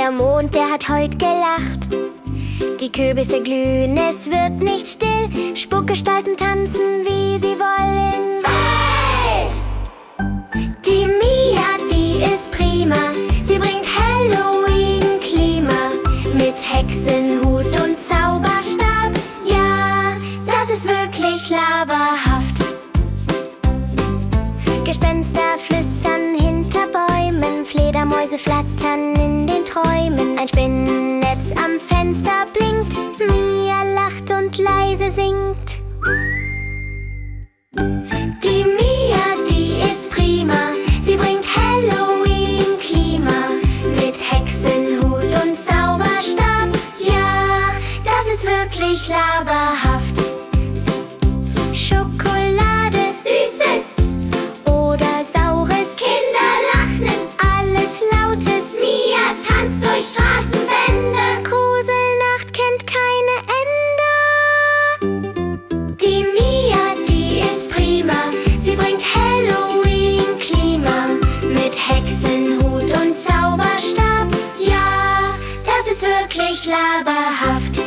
Der Mond, der hat heut gelacht. Die Kürbisse glühen, es wird nicht still. Spukgestalten tanzen, wie sie wollen. Welt! Die Mia, die ist prima. Sie bringt Halloween-Klima. Mit Hexenhut und Zauberstab. Ja, das ist wirklich laberhaft. Gespenster flüstern hinter Bäumen. Fledermäuse flattern in den Träumen. Ein Spinnennetz am Fenster blinkt. Mia lacht und leise singt. Die Mia, die ist prima. Sie bringt Halloween-Klima. Mit Hexenhut und Zauberstab. Ja, das ist wirklich laberhaft. Schokolade, Süßes oder Saures. Kinder lachen, alles Lautes. Mia tanzt durch Straßenwände. Gruselnacht kennt keine Ende. Die Mia, die ist prima. Sie bringt Halloween-Klima. Mit Hexenhut und Zauberstab. Ja, das ist wirklich laberhaft.